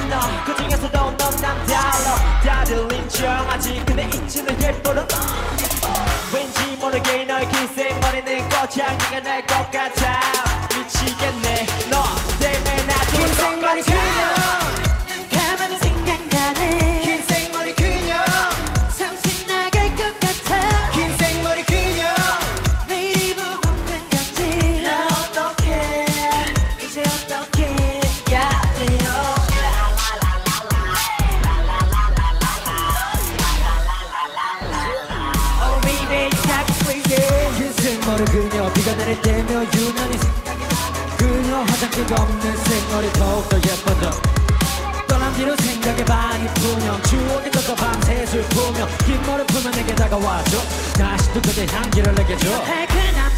너 그중에서도 넌 남달라 다들 인정하지 근데 있지는 예뻐도 왠지 모르게 너의 긴 생머리는 꽃향기가 날 것 같아 미치겠네 너 때문에 나도 긴 생머리 그녀 가만히 생각나네 긴 생머리 그녀 정신 나갈 것 같아 긴 생머리 그녀 매일 입어먹는 건지 나 어떡해 이제 어떻게 해야 돼요 Oh baby 자꾸 crazy 긴 생머리 그녀 비가 내릴 때며 유난히 생각이 나 그녀 화장지가 없는 생머리 더욱더 예뻐져 떠난 뒤로 생각에 반이 푸념 추억이 떠서 밤새 슬프며 긴 머리 풀면 내게 다가와줘 다시 또 그대 향기를 내게 줘 발끈한